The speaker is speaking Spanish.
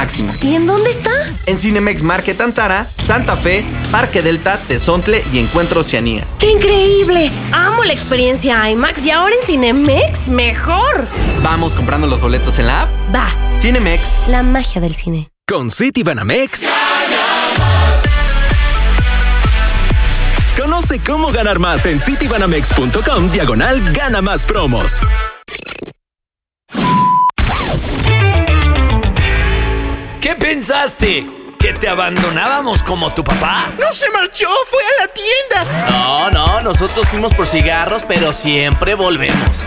máximo. ¿Y en dónde está? En Cinemex Market Antara, Santa Fe, Parque Delta, Tezontle y Encuentro Oceanía. ¡Qué increíble! Amo la experiencia IMAX y ahora en Cinemex, ¡mejor! Vamos comprando los boletos en la app. Va. Cinemex. La magia del cine. Con Citibanamex. Conoce cómo ganar más en citibanamex.com/gana más promos. ¿Qué pensaste? ¿Que te abandonábamos como tu papá? ¡No se marchó! ¡Fue a la tienda! No, nosotros fuimos por cigarros, pero siempre volvemos.